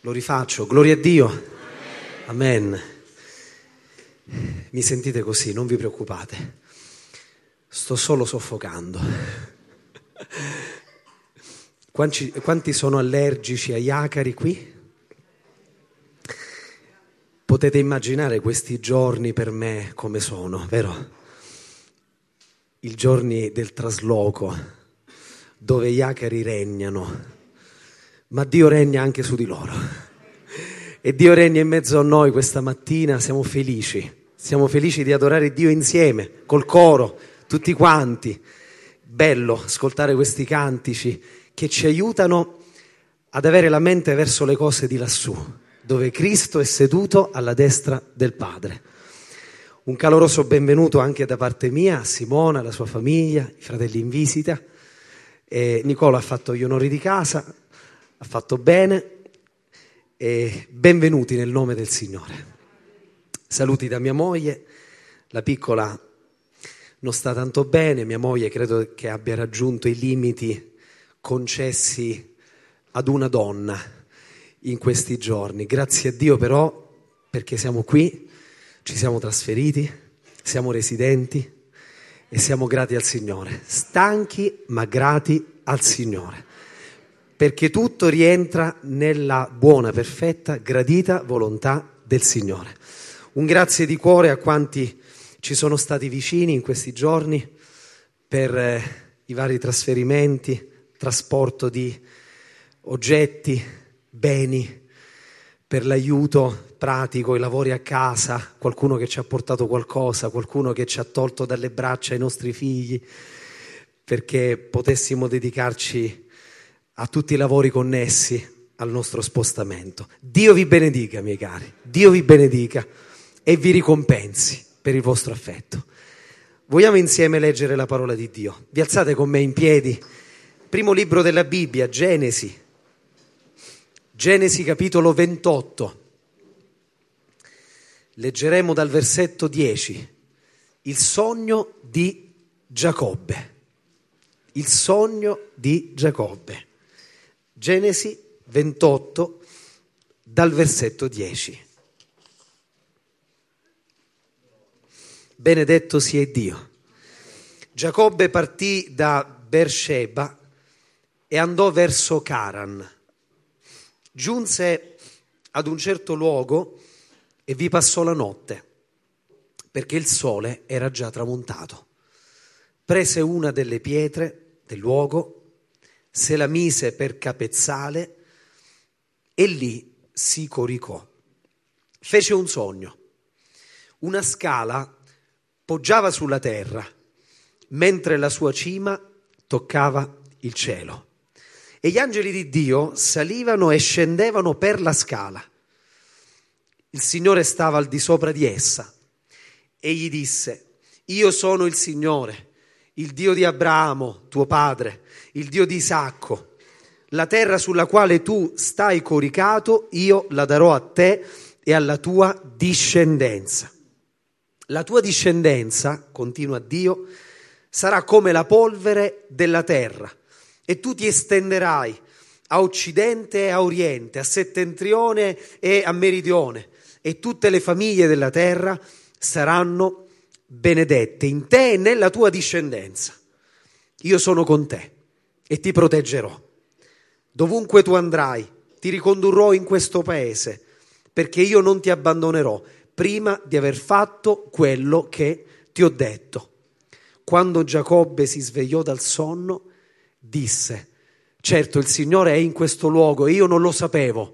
Lo rifaccio, gloria a Dio. Amen. Mi sentite così, non vi preoccupate. Sto solo soffocando. Quanti sono allergici agli acari qui? Potete immaginare questi giorni per me come sono, vero? I giorni del trasloco, dove gli acari regnano, ma Dio regna anche su di loro. E Dio regna in mezzo a noi questa mattina, siamo felici di adorare Dio insieme, col coro, tutti quanti. Bello ascoltare questi cantici che ci aiutano ad avere la mente verso le cose di lassù, dove Cristo è seduto alla destra del Padre. Un caloroso benvenuto anche da parte mia a Simona, alla sua famiglia, i fratelli in visita. Nicola ha fatto gli onori di casa, ha fatto bene, e benvenuti nel nome del Signore. Saluti da mia moglie, la piccola non sta tanto bene, mia moglie credo che abbia raggiunto i limiti concessi ad una donna in questi giorni. Grazie a Dio però, perché siamo qui, ci siamo trasferiti, siamo residenti e siamo grati al Signore, stanchi ma grati al Signore, perché tutto rientra nella buona, perfetta, gradita volontà del Signore. Un grazie di cuore a quanti ci sono stati vicini in questi giorni per i vari trasferimenti, trasporto di oggetti, beni, per l'aiuto pratico, i lavori a casa, qualcuno che ci ha portato qualcosa, qualcuno che ci ha tolto dalle braccia i nostri figli, perché potessimo dedicarci a tutti i lavori connessi al nostro spostamento. Dio vi benedica, miei cari, Dio vi benedica e vi ricompensi per il vostro affetto. Vogliamo insieme leggere la parola di Dio. Vi alzate con me in piedi. Primo libro della Bibbia, Genesi capitolo 28. Leggeremo dal versetto 10. Il sogno di Giacobbe. Il sogno di Giacobbe. Genesi 28 dal versetto 10. Benedetto sia Dio. Giacobbe partì da Beersheba e andò verso Caran. Giunse ad un certo luogo e vi passò la notte, perché il sole era già tramontato. Prese una delle pietre del luogo, se la mise per capezzale e lì si coricò. Fece un sogno. Una scala poggiava sulla terra, mentre la sua cima toccava il cielo. E gli angeli di Dio salivano e scendevano per la scala. Il Signore stava al di sopra di essa. Egli disse: Io sono il Signore, il Dio di Abramo, tuo padre, il Dio di Isacco. La terra sulla quale tu stai coricato, io la darò a te e alla tua discendenza. La tua discendenza, continua Dio, sarà come la polvere della terra, e tu ti estenderai a occidente e a oriente, a settentrione e a meridione, e tutte le famiglie della terra saranno benedette in te e nella tua discendenza. Io sono con te e ti proteggerò. Dovunque tu andrai, ti ricondurrò in questo paese, perché io non ti abbandonerò prima di aver fatto quello che ti ho detto. Quando Giacobbe si svegliò dal sonno, disse: certo, il Signore è in questo luogo e io non lo sapevo.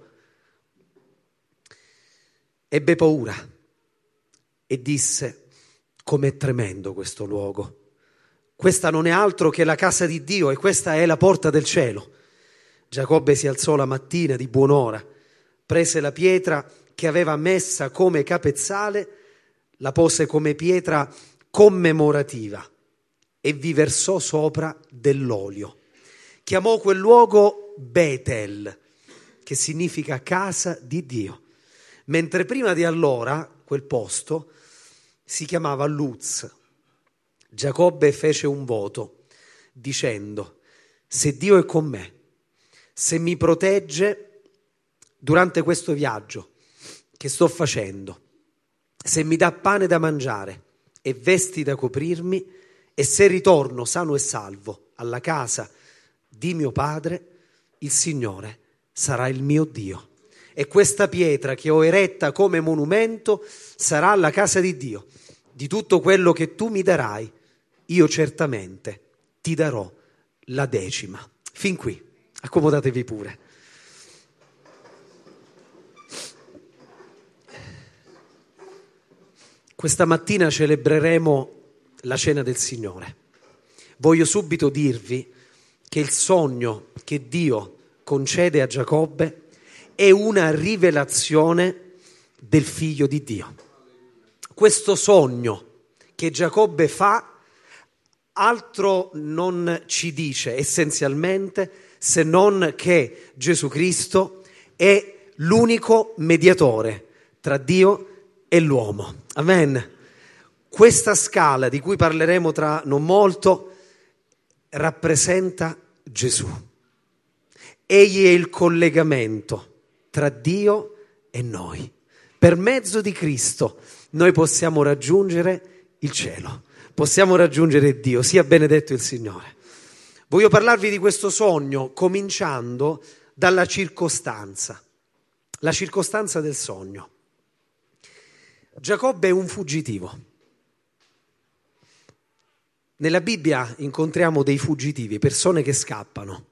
Ebbe paura e disse: com'è tremendo questo luogo. Questa non è altro che la casa di Dio e questa è la porta del cielo. Giacobbe si alzò la mattina di buon'ora, prese la pietra che aveva messa come capezzale, la pose come pietra commemorativa e vi versò sopra dell'olio. Chiamò quel luogo Betel, che significa casa di Dio, mentre prima di allora quel posto si chiamava Luz. Giacobbe fece un voto dicendo: se Dio è con me, se mi protegge, durante questo viaggio che sto facendo, se mi dà pane da mangiare e vesti da coprirmi, e se ritorno sano e salvo alla casa di mio padre, il Signore sarà il mio Dio. E questa pietra che ho eretta come monumento sarà la casa di Dio. Di tutto quello che tu mi darai, io certamente ti darò la 10. Fin qui, accomodatevi pure. Questa mattina celebreremo la cena del Signore. Voglio subito dirvi che il sogno che Dio concede a Giacobbe è una rivelazione del Figlio di Dio. Questo sogno che Giacobbe fa altro non ci dice essenzialmente se non che Gesù Cristo è l'unico mediatore tra Dio e l'uomo. Amen. Questa scala di cui parleremo tra non molto rappresenta Gesù. Egli è il collegamento tra Dio e noi. Per mezzo di Cristo noi possiamo raggiungere il cielo, possiamo raggiungere Dio, sia benedetto il Signore. Voglio parlarvi di questo sogno cominciando dalla circostanza, la circostanza del sogno. Giacobbe è un fuggitivo. Nella Bibbia incontriamo dei fuggitivi, persone che scappano.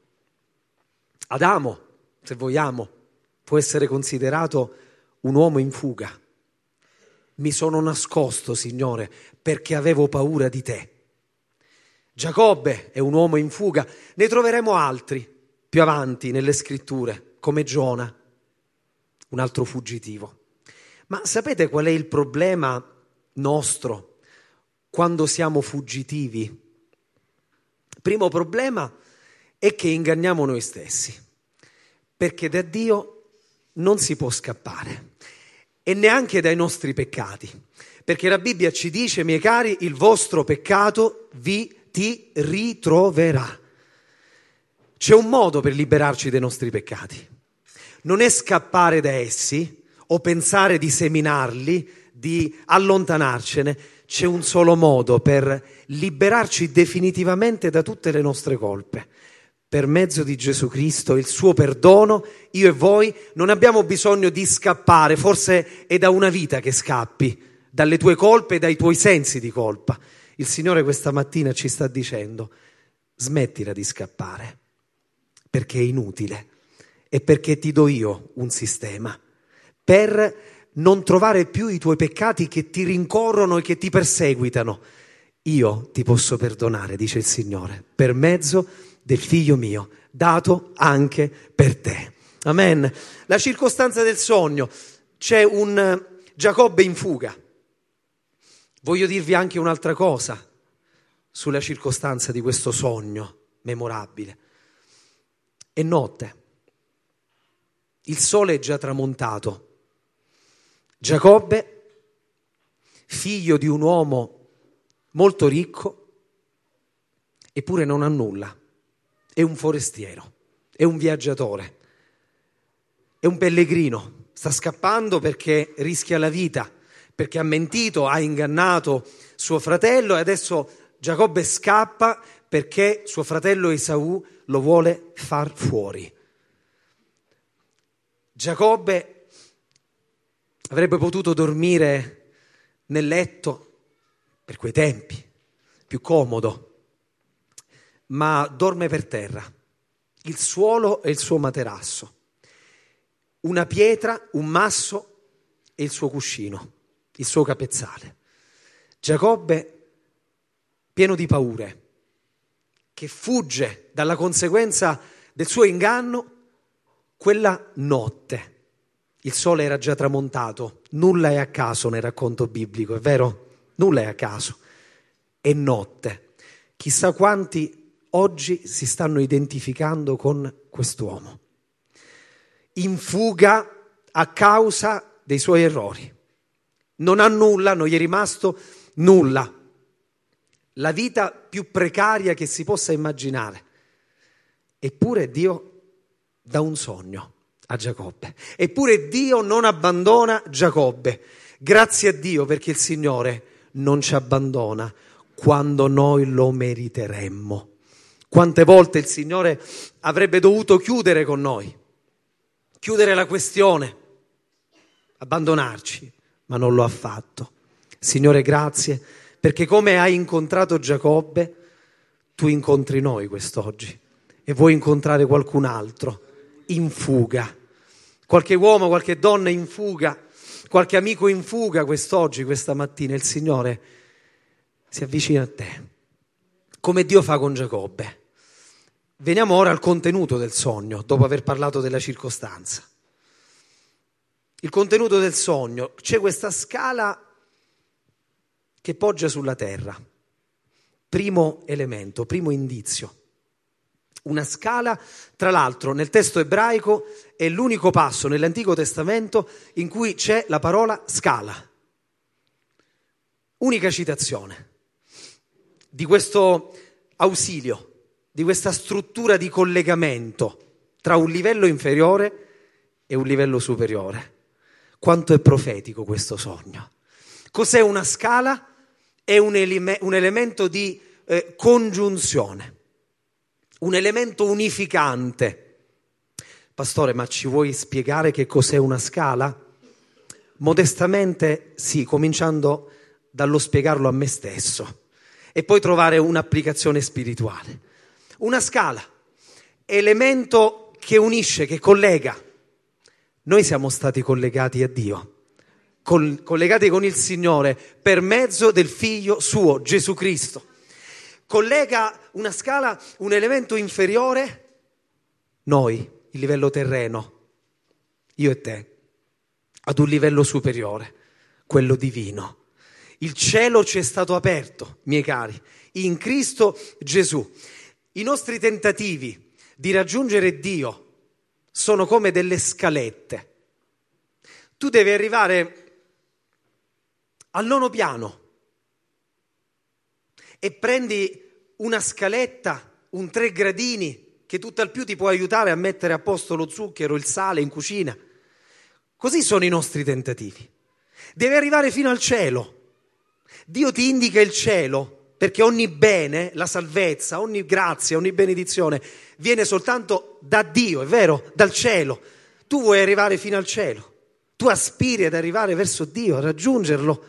Adamo, se vogliamo, può essere considerato un uomo in fuga. Mi sono nascosto, Signore, perché avevo paura di te. Giacobbe è un uomo in fuga. Ne troveremo altri più avanti nelle scritture, come Giona, un altro fuggitivo. Ma sapete qual è il problema nostro quando siamo fuggitivi? Primo problema è che inganniamo noi stessi, perché da Dio non si può scappare e neanche dai nostri peccati, perché la Bibbia ci dice, miei cari, il vostro peccato ti ritroverà. C'è un modo per liberarci dai nostri peccati, non è scappare da essi o pensare di seminarli, di allontanarcene. C'è un solo modo per liberarci definitivamente da tutte le nostre colpe. Per mezzo di Gesù Cristo, il suo perdono, io e voi non abbiamo bisogno di scappare, forse è da una vita che scappi, dalle tue colpe e dai tuoi sensi di colpa. Il Signore questa mattina ci sta dicendo, smettila di scappare, perché è inutile e perché ti do io un sistema per non trovare più i tuoi peccati che ti rincorrono e che ti perseguitano. Io ti posso perdonare, dice il Signore, per mezzo del Figlio mio, dato anche per te. Amen. La circostanza del sogno, c'è un Giacobbe in fuga. Voglio dirvi anche un'altra cosa sulla circostanza di questo sogno memorabile. È notte, il sole è già tramontato. Giacobbe, figlio di un uomo molto ricco, eppure non ha nulla. È un forestiero, è un viaggiatore, è un pellegrino. Sta scappando perché rischia la vita, perché ha mentito, ha ingannato suo fratello e adesso Giacobbe scappa perché suo fratello Esaù lo vuole far fuori. Giacobbe avrebbe potuto dormire nel letto, per quei tempi, più comodo, ma dorme per terra. Il suolo è il suo materasso, una pietra, un masso e il suo cuscino, il suo capezzale. Giacobbe, pieno di paure, che fugge dalla conseguenza del suo inganno, quella notte. Il sole era già tramontato, nulla è a caso nel racconto biblico, è vero? Nulla è a caso. È notte. Chissà quanti oggi si stanno identificando con quest'uomo. In fuga a causa dei suoi errori. Non ha nulla, non gli è rimasto nulla. La vita più precaria che si possa immaginare. Eppure Dio dà un sogno a Giacobbe. Eppure Dio non abbandona Giacobbe. Grazie a Dio, perché il Signore non ci abbandona quando noi lo meriteremmo. Quante volte il Signore avrebbe dovuto chiudere con noi, chiudere la questione, abbandonarci, ma non lo ha fatto. Signore, grazie, perché come hai incontrato Giacobbe, tu incontri noi quest'oggi e vuoi incontrare qualcun altro in fuga, qualche uomo, qualche donna in fuga, qualche amico in fuga quest'oggi, questa mattina. Il Signore si avvicina a te, come Dio fa con Giacobbe. Veniamo ora al contenuto del sogno, dopo aver parlato della circostanza. Il contenuto del sogno: c'è questa scala che poggia sulla terra. Primo elemento, primo indizio. Una scala, tra l'altro, nel testo ebraico è l'unico passo nell'Antico Testamento in cui c'è la parola scala. Unica citazione di questo ausilio, di questa struttura di collegamento tra un livello inferiore e un livello superiore. Quanto è profetico questo sogno. Cos'è una scala? È un elemento di congiunzione, un elemento unificante. Pastore, ma ci vuoi spiegare che cos'è una scala? Modestamente sì, cominciando dallo spiegarlo a me stesso e poi trovare un'applicazione spirituale. Una scala, elemento che unisce, che collega. Noi siamo stati collegati a Dio, collegati con il Signore per mezzo del Figlio suo, Gesù Cristo. Collega una scala, un elemento inferiore, noi, il livello terreno, io e te, ad un livello superiore, quello divino. Il cielo ci è stato aperto, miei cari, in Cristo Gesù. I nostri tentativi di raggiungere Dio sono come delle scalette. Tu devi arrivare al 9° piano e prendi una scaletta, un 3 gradini, che tutt'al più ti può aiutare a mettere a posto lo zucchero, il sale in cucina. Così sono i nostri tentativi. Devi arrivare fino al cielo. Dio ti indica il cielo, perché ogni bene, la salvezza, ogni grazia, ogni benedizione viene soltanto da Dio, è vero? Dal cielo. Tu vuoi arrivare fino al cielo. Tu aspiri ad arrivare verso Dio, a raggiungerlo,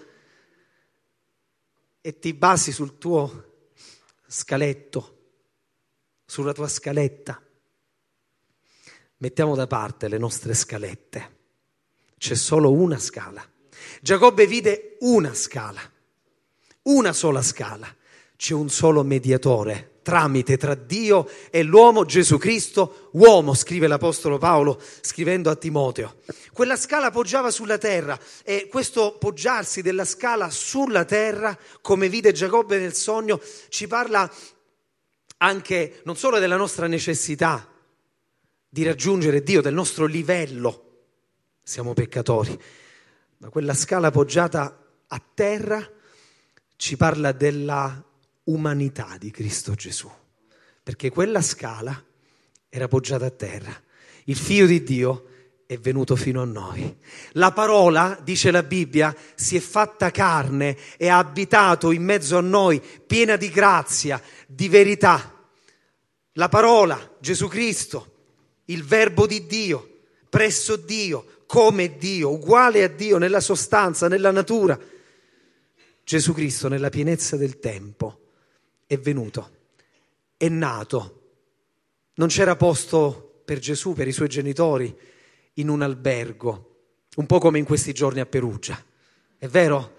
e ti basi sul tuo scaletto, sulla tua scaletta. Mettiamo da parte le nostre scalette. C'è solo una scala. Giacobbe vide una scala, una sola scala. C'è un solo mediatore, tramite tra Dio e l'uomo, Gesù Cristo, uomo, scrive l'Apostolo Paolo scrivendo a Timoteo. Quella scala poggiava sulla terra e questo poggiarsi della scala sulla terra, come vide Giacobbe nel sogno, ci parla anche non solo della nostra necessità di raggiungere Dio, del nostro livello, siamo peccatori, ma quella scala poggiata a terra ci parla della umanità di Cristo Gesù, perché quella scala era poggiata a terra. Il Figlio di Dio è venuto fino a noi. La parola, dice la Bibbia, si è fatta carne e ha abitato in mezzo a noi, piena di grazia, di verità. La parola, Gesù Cristo, il Verbo di Dio, presso Dio, come Dio, uguale a Dio nella sostanza, nella natura. Gesù Cristo nella pienezza del tempo è venuto, è nato. Non c'era posto per Gesù, per i suoi genitori, in un albergo, un po' come in questi giorni a Perugia. È vero?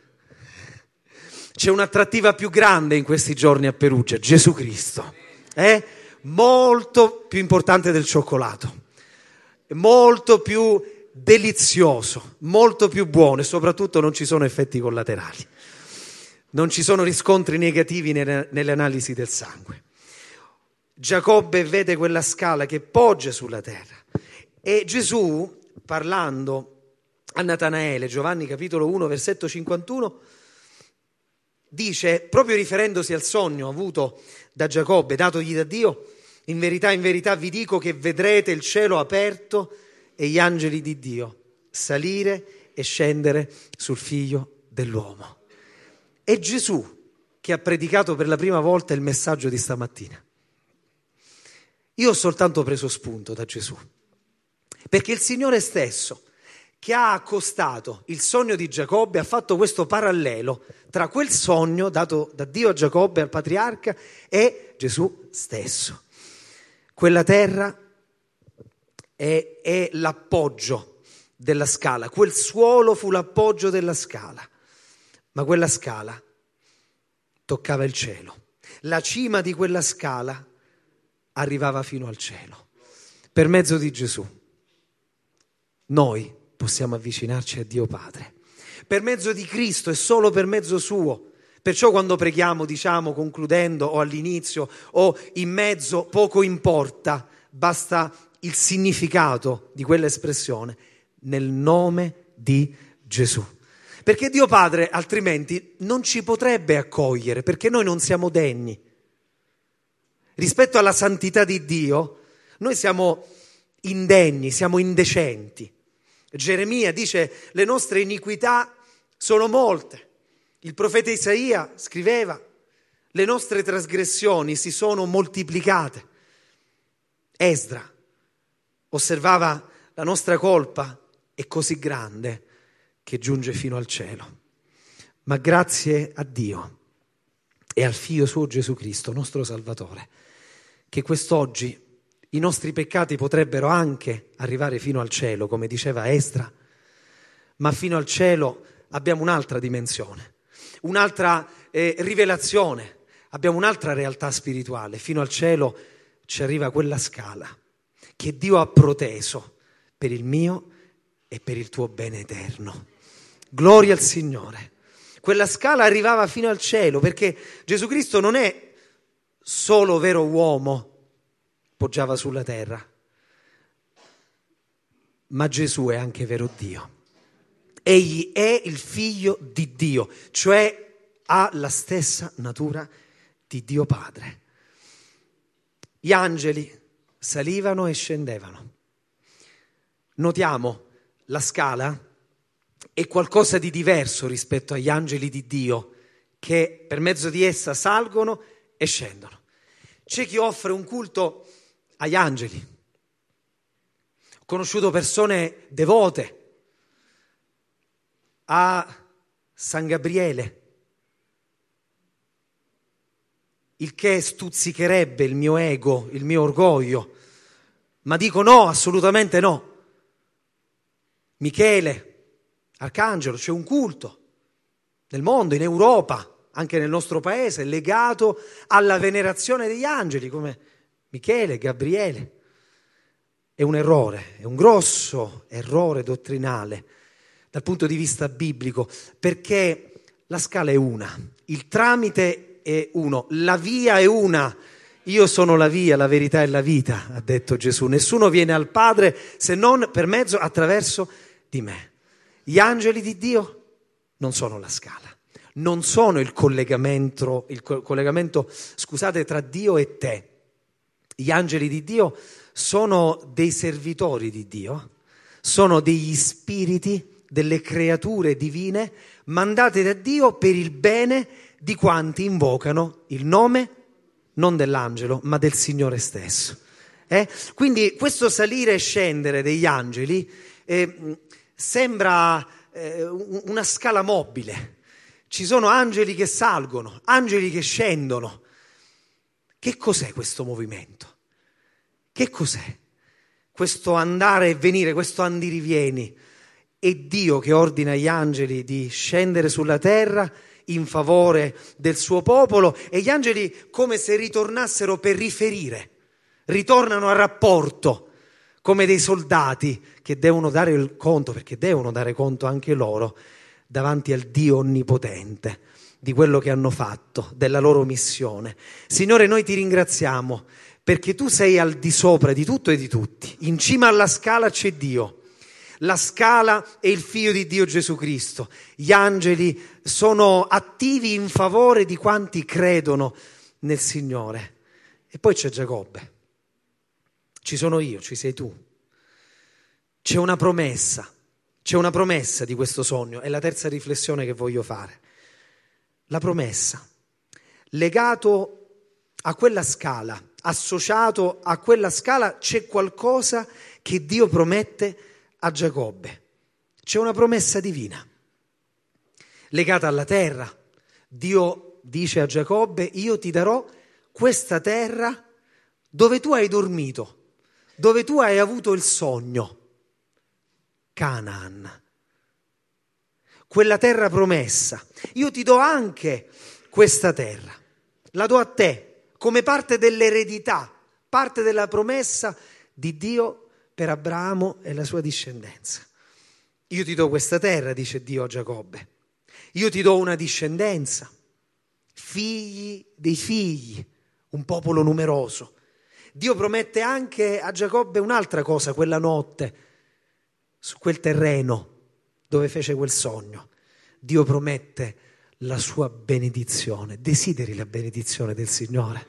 C'è un'attrattiva più grande in questi giorni a Perugia, Gesù Cristo. È molto più importante del cioccolato, molto più delizioso, molto più buono e soprattutto non ci sono effetti collaterali. Non ci sono riscontri negativi nelle analisi del sangue. Giacobbe vede quella scala che poggia sulla terra e Gesù, parlando a Natanaele, Giovanni capitolo 1 versetto 51, dice, proprio riferendosi al sogno avuto da Giacobbe, datogli da Dio: in verità vi dico che vedrete il cielo aperto e gli angeli di Dio salire e scendere sul Figlio dell'uomo. È Gesù che ha predicato per la prima volta il messaggio di stamattina. Io ho soltanto preso spunto da Gesù, perché il Signore stesso, che ha accostato il sogno di Giacobbe, ha fatto questo parallelo tra quel sogno dato da Dio a Giacobbe, al patriarca, e Gesù stesso. Quella terra è l'appoggio della scala, quel suolo fu l'appoggio della scala, ma quella scala toccava il cielo. La cima di quella scala arrivava fino al cielo. Per mezzo di Gesù noi possiamo avvicinarci a Dio Padre. Per mezzo di Cristo e solo per mezzo suo. Perciò quando preghiamo diciamo, concludendo o all'inizio o in mezzo, poco importa, basta il significato di quell'espressione, nel nome di Gesù. Perché Dio Padre altrimenti non ci potrebbe accogliere, perché noi non siamo degni. Rispetto alla santità di Dio, noi siamo indegni, siamo indecenti. Geremia dice: le nostre iniquità sono molte. Il profeta Isaia scriveva: le nostre trasgressioni si sono moltiplicate. Esdra osservava: la nostra colpa è così grande che giunge fino al cielo. Ma grazie a Dio e al Figlio suo Gesù Cristo, nostro Salvatore, che quest'oggi i nostri peccati potrebbero anche arrivare fino al cielo, come diceva Esdra, ma fino al cielo abbiamo un'altra dimensione, un'altra rivelazione, abbiamo un'altra realtà spirituale. Fino al cielo ci arriva quella scala che Dio ha proteso per il mio e per il tuo bene eterno. Gloria al Signore. Quella scala arrivava fino al cielo, perché Gesù Cristo non è solo vero uomo, poggiava sulla terra, ma Gesù è anche vero Dio. Egli è il Figlio di Dio, cioè ha la stessa natura di Dio Padre. Gli angeli salivano e scendevano. Notiamo, la scala è qualcosa di diverso rispetto agli angeli di Dio, che per mezzo di essa salgono e scendono. C'è chi offre un culto agli angeli. Ho conosciuto persone devote a San Gabriele, il che stuzzicherebbe il mio ego, il mio orgoglio, ma dico no, assolutamente no. Michele, Arcangelo, c'è un culto nel mondo, in Europa, anche nel nostro paese, legato alla venerazione degli angeli come Michele, Gabriele. È un errore, è un grosso errore dottrinale dal punto di vista biblico, perché la scala è una, il tramite è uno, la via è una. Io sono la via, la verità e la vita, ha detto Gesù. Nessuno viene al Padre se non per mezzo, attraverso di me. Gli angeli di Dio non sono la scala, non sono il collegamento, scusate, tra Dio e te. Gli angeli di Dio sono dei servitori di Dio, sono degli spiriti, delle creature divine mandate da Dio per il bene di quanti invocano il nome non dell'angelo, ma del Signore stesso. Quindi questo salire e scendere degli angeli sembra una scala mobile. Ci sono angeli che salgono, angeli che scendono. Che cos'è questo movimento? Che cos'è? Questo andare e venire, questo andirivieni. È Dio che ordina agli angeli di scendere sulla terra in favore del suo popolo, e gli angeli, come se ritornassero per riferire, ritornano a rapporto come dei soldati che devono dare il conto, perché devono dare conto anche loro davanti al Dio onnipotente di quello che hanno fatto, della loro missione. Signore, noi ti ringraziamo perché tu sei al di sopra di tutto e di tutti. In cima alla scala c'è Dio. La scala è il Figlio di Dio Gesù Cristo. Gli angeli sono attivi in favore di quanti credono nel Signore. E poi c'è Giacobbe. Ci sono io, ci sei tu. c'è una promessa di questo sogno, è la terza riflessione che voglio fare. La promessa, legato a quella scala, associato a quella scala c'è qualcosa che Dio promette a Giacobbe. C'è una promessa divina legata alla terra. Dio dice a Giacobbe: io ti darò questa terra dove tu hai dormito, dove tu hai avuto il sogno, Canaan, quella terra promessa. Io ti do anche questa terra, la do a te come parte dell'eredità, parte della promessa di Dio per Abramo e la sua discendenza. Io ti do questa terra, dice Dio a Giacobbe. Io ti do una discendenza, figli dei figli, un popolo numeroso. Dio promette anche a Giacobbe un'altra cosa quella notte, su quel terreno dove fece quel sogno. Dio promette la sua benedizione. Desideri la benedizione del Signore.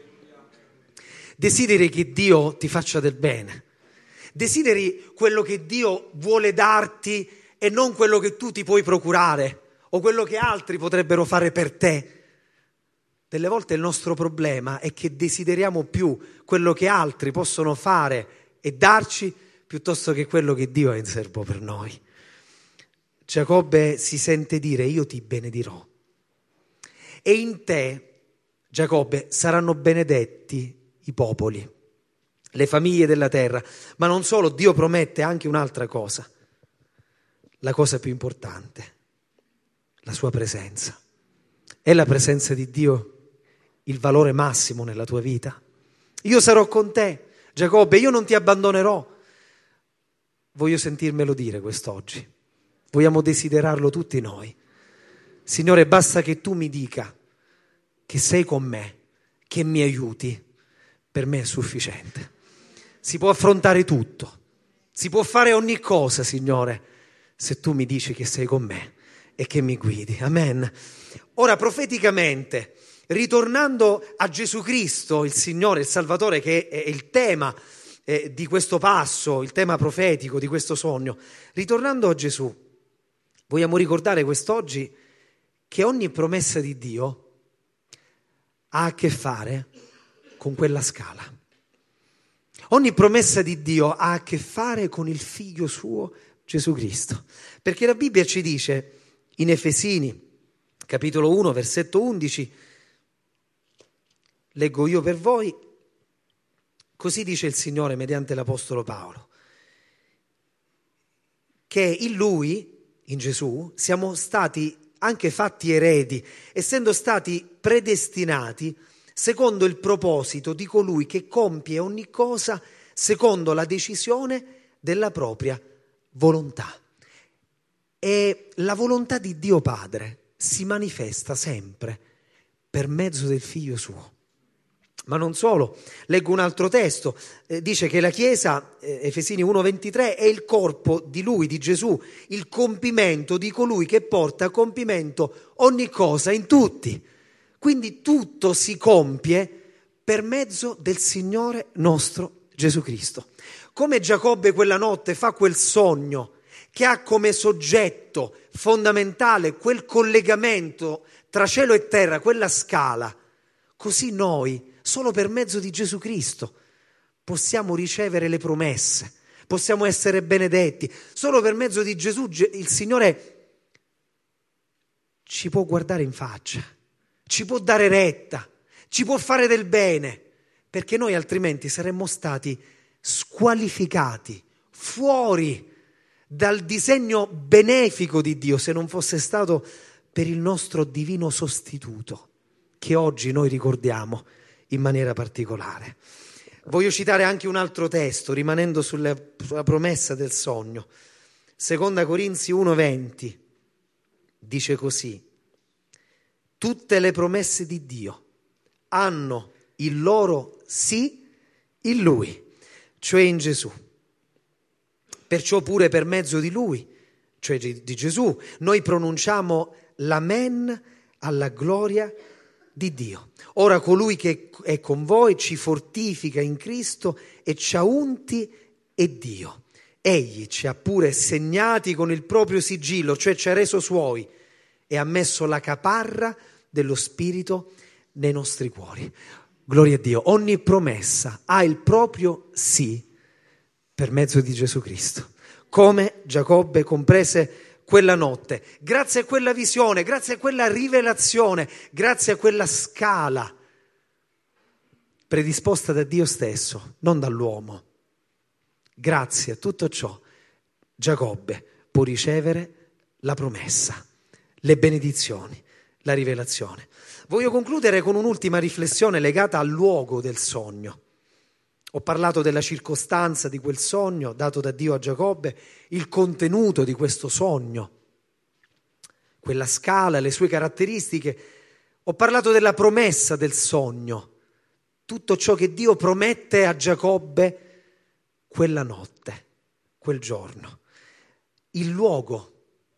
Desideri che Dio ti faccia del bene. Desideri quello che Dio vuole darti e non quello che tu ti puoi procurare o quello che altri potrebbero fare per te. Delle volte il nostro problema è che desideriamo più quello che altri possono fare e darci piuttosto che quello che Dio ha in serbo per noi. Giacobbe si sente dire: io ti benedirò e in te, Giacobbe, saranno benedetti i popoli, le famiglie della terra. Ma non solo, Dio promette anche un'altra cosa, la cosa più importante, la sua presenza. È la presenza di Dio il valore massimo nella tua vita? Io sarò con te, Giacobbe, io non ti abbandonerò. Voglio sentirmelo dire quest'oggi. Vogliamo desiderarlo tutti noi. Signore, basta che tu mi dica che sei con me, che mi aiuti, per me è sufficiente. Si può affrontare tutto, si può fare ogni cosa, Signore, se tu mi dici che sei con me e che mi guidi. Amen. Ora, profeticamente, ritornando a Gesù Cristo, il Signore, il Salvatore, che è il tema di questo passo, il tema profetico di questo sogno, ritornando a Gesù, vogliamo ricordare quest'oggi che ogni promessa di Dio ha a che fare con quella scala. Ogni promessa di Dio ha a che fare con il Figlio suo, Gesù Cristo. Perché la Bibbia ci dice, in Efesini, capitolo 1, versetto 11, leggo io per voi, così dice il Signore mediante l'Apostolo Paolo, che in Lui, in Gesù, siamo stati anche fatti eredi, essendo stati predestinati secondo il proposito di colui che compie ogni cosa secondo la decisione della propria volontà. E la volontà di Dio Padre si manifesta sempre per mezzo del Figlio suo. Ma non solo, leggo un altro testo, dice che la Chiesa, Efesini 1,23, è il corpo di Lui, di Gesù, il compimento di colui che porta a compimento ogni cosa in tutti. Quindi tutto si compie per mezzo del Signore nostro Gesù Cristo. Come Giacobbe quella notte fa quel sogno che ha come soggetto fondamentale quel collegamento tra cielo e terra, quella scala, così noi, solo per mezzo di Gesù Cristo, possiamo ricevere le promesse, possiamo essere benedetti. Solo per mezzo di Gesù il Signore ci può guardare in faccia, ci può dare retta, ci può fare del bene, perché noi altrimenti saremmo stati squalificati, fuori dal disegno benefico di Dio, se non fosse stato per il nostro divino sostituto, che oggi noi ricordiamo in maniera particolare. Voglio citare anche un altro testo, rimanendo sulla promessa del sogno. Seconda Corinzi 1,20 dice così: tutte le promesse di Dio hanno il loro sì in Lui, cioè in Gesù. Perciò pure per mezzo di Lui, cioè di Gesù, noi pronunciamo l'amen alla gloria di Dio. Ora colui che è con voi ci fortifica in Cristo e ci ha unti è Dio, Egli ci ha pure segnati con il proprio sigillo, cioè ci ha reso suoi e ha messo la caparra dello Spirito nei nostri cuori. Gloria a Dio, ogni promessa ha il proprio sì per mezzo di Gesù Cristo. Come Giacobbe comprese quella notte, grazie a quella visione, grazie a quella rivelazione, grazie a quella scala predisposta da Dio stesso, non dall'uomo. Grazie a tutto ciò, Giacobbe può ricevere la promessa, le benedizioni, la rivelazione. Voglio concludere con un'ultima riflessione legata al luogo del sogno. Ho parlato della circostanza di quel sogno dato da Dio a Giacobbe, il contenuto di questo sogno, quella scala, le sue caratteristiche. Ho parlato della promessa del sogno, tutto ciò che Dio promette a Giacobbe quella notte, quel giorno. Il luogo,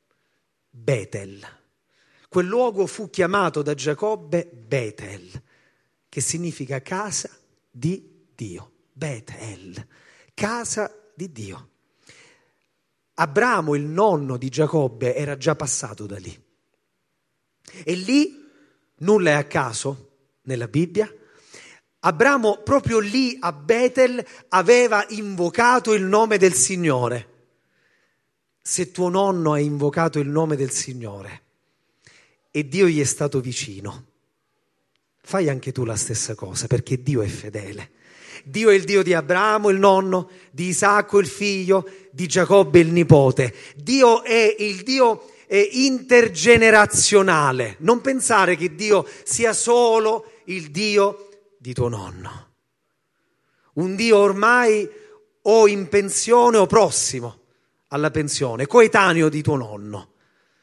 Betel. Quel luogo fu chiamato da Giacobbe Betel, che significa casa di Dio. Betel, casa di Dio. Abramo, il nonno di Giacobbe, era già passato da lì. E lì, nulla è a caso nella Bibbia, Abramo proprio lì a Betel aveva invocato il nome del Signore. Se tuo nonno ha invocato il nome del Signore e Dio gli è stato vicino, fai anche tu la stessa cosa, perché Dio è fedele. Dio è il Dio di Abramo, il nonno, di Isacco, il figlio, di Giacobbe, il nipote. Dio è il Dio intergenerazionale. Non pensare che Dio sia solo il Dio di tuo nonno. Un Dio ormai o in pensione o prossimo alla pensione, coetaneo di tuo nonno.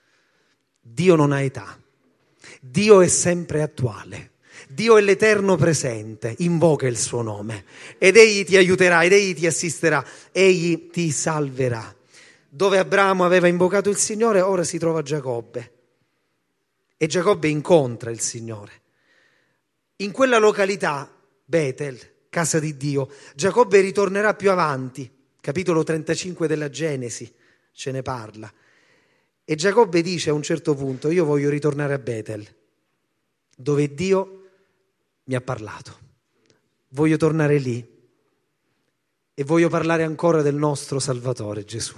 Dio non ha età. Dio è sempre attuale. Dio è l'eterno presente, invoca il suo nome ed egli ti aiuterà, ed egli ti assisterà, egli ti salverà. Dove Abramo aveva invocato il Signore, ora si trova Giacobbe. E Giacobbe incontra il Signore. In quella località, Betel, casa di Dio, Giacobbe ritornerà più avanti, capitolo 35 della Genesi, ce ne parla. E Giacobbe dice a un certo punto: io voglio ritornare a Betel, dove Dio mi ha parlato. Voglio tornare lì e voglio parlare ancora del nostro Salvatore Gesù.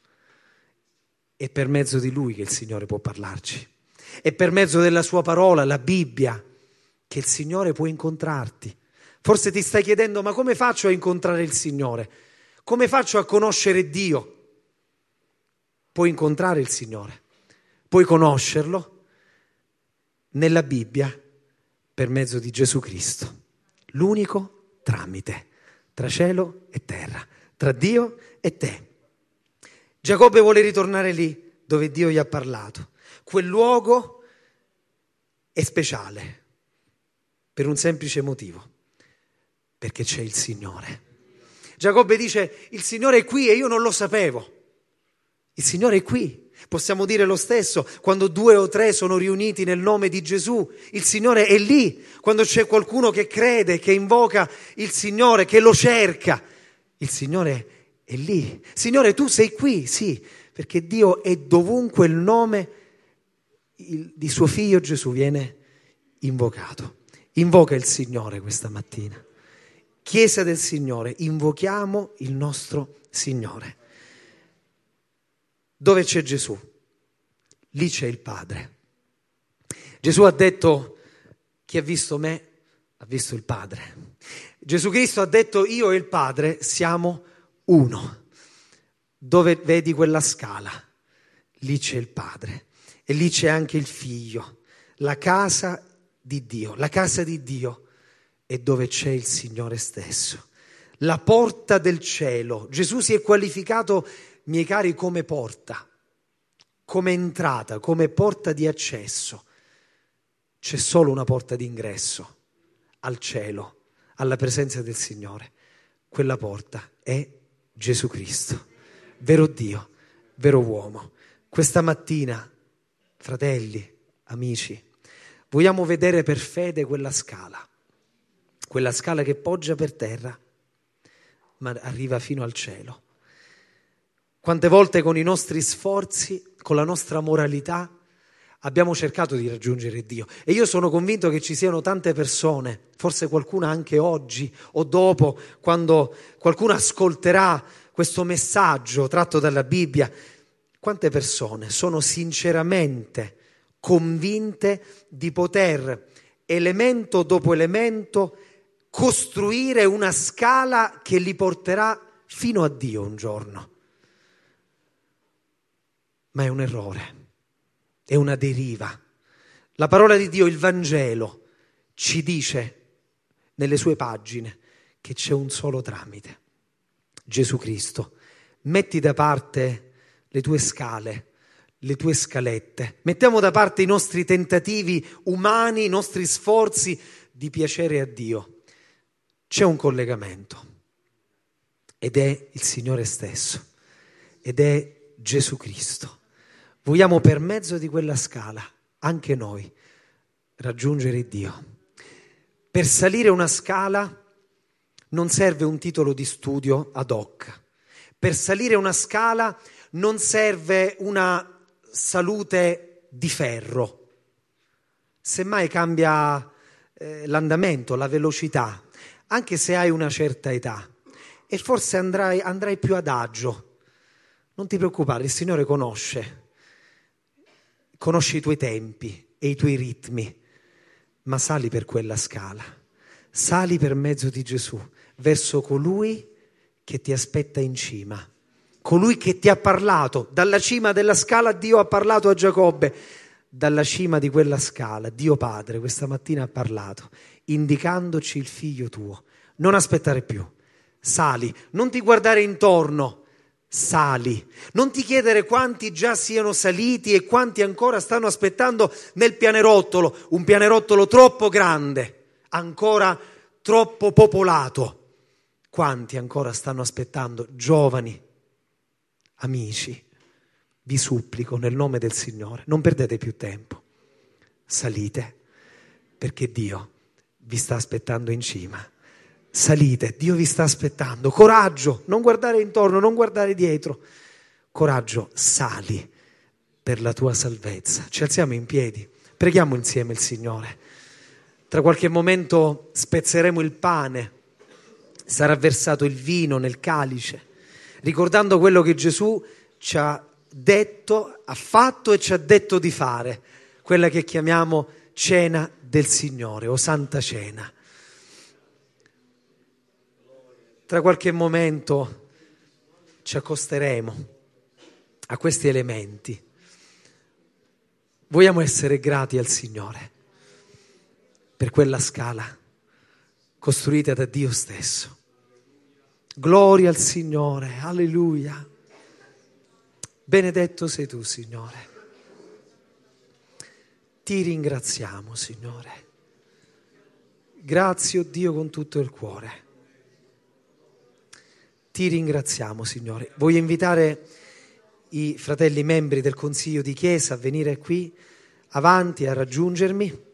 È per mezzo di Lui che il Signore può parlarci. È per mezzo della Sua parola, la Bibbia, che il Signore può incontrarti. Forse ti stai chiedendo: ma come faccio a incontrare il Signore? Come faccio a conoscere Dio? Puoi incontrare il Signore, puoi conoscerlo nella Bibbia per mezzo di Gesù Cristo, l'unico tramite tra cielo e terra, tra Dio e te. Giacobbe vuole ritornare lì dove Dio gli ha parlato. Quel luogo è speciale per un semplice motivo: perché c'è il Signore. Giacobbe dice: il Signore è qui e io non lo sapevo. Il Signore è qui. Possiamo dire lo stesso quando 2 o 3 sono riuniti nel nome di Gesù. Il Signore è lì. Quando c'è qualcuno che crede, che invoca il Signore, che lo cerca, il Signore è lì. Signore, tu sei qui, sì, perché Dio è dovunque il nome di suo figlio Gesù viene invocato. Invoca il Signore questa mattina. Chiesa del Signore, invochiamo il nostro Signore. Dove c'è Gesù? Lì c'è il Padre. Gesù ha detto: chi ha visto me ha visto il Padre. Gesù Cristo ha detto: io e il Padre siamo uno. Dove vedi quella scala? Lì c'è il Padre e lì c'è anche il Figlio, la casa di Dio. La casa di Dio è dove c'è il Signore stesso, la porta del cielo. Gesù si è qualificato, miei cari, come porta, come entrata, come porta di accesso. C'è solo una porta d'ingresso al cielo, alla presenza del Signore. Quella porta è Gesù Cristo, vero Dio, vero uomo. Questa mattina, fratelli, amici, vogliamo vedere per fede quella scala che poggia per terra, ma arriva fino al cielo. Quante volte con i nostri sforzi, con la nostra moralità, abbiamo cercato di raggiungere Dio. E io sono convinto che ci siano tante persone, forse qualcuna anche oggi o dopo, quando qualcuno ascolterà questo messaggio tratto dalla Bibbia, quante persone sono sinceramente convinte di poter, elemento dopo elemento, costruire una scala che li porterà fino a Dio un giorno. Ma è un errore, è una deriva. La parola di Dio, il Vangelo, ci dice nelle sue pagine che c'è un solo tramite, Gesù Cristo. Metti da parte le tue scale, le tue scalette, mettiamo da parte i nostri tentativi umani, i nostri sforzi di piacere a Dio. C'è un collegamento ed è il Signore stesso, ed è Gesù Cristo. Vogliamo per mezzo di quella scala, anche noi, raggiungere Dio. Per salire una scala non serve un titolo di studio ad hoc. Per salire una scala non serve una salute di ferro. Semmai cambia l'andamento, la velocità, anche se hai una certa età. E forse andrai più adagio. Non ti preoccupare, il Signore conosce i tuoi tempi e i tuoi ritmi, ma sali per quella scala, sali per mezzo di Gesù, verso colui che ti aspetta in cima, colui che ti ha parlato. Dalla cima della scala Dio ha parlato a Giacobbe, dalla cima di quella scala Dio Padre questa mattina ha parlato, indicandoci il figlio tuo. Non aspettare più, sali, non ti guardare intorno, sali, non ti chiedere quanti già siano saliti e quanti ancora stanno aspettando nel pianerottolo, un pianerottolo troppo grande, ancora troppo popolato. Quanti ancora stanno aspettando? Giovani, amici, vi supplico nel nome del Signore, non perdete più tempo, salite, perché Dio vi sta aspettando in cima. Salite, Dio vi sta aspettando. Coraggio, non guardare intorno, non guardare dietro. Coraggio, sali per la tua salvezza. Ci alziamo in piedi, preghiamo insieme il Signore. Tra qualche momento spezzeremo il pane, sarà versato il vino nel calice, ricordando quello che Gesù ci ha detto, ha fatto e ci ha detto di fare, quella che chiamiamo cena del Signore o Santa Cena. Tra qualche momento ci accosteremo a questi elementi. Vogliamo essere grati al Signore per quella scala costruita da Dio stesso. Gloria al Signore, alleluia. Benedetto sei tu, Signore. Ti ringraziamo, Signore. Grazie, oh Dio, con tutto il cuore. Ti ringraziamo, Signore. Voglio invitare i fratelli membri del Consiglio di Chiesa a venire qui avanti a raggiungermi.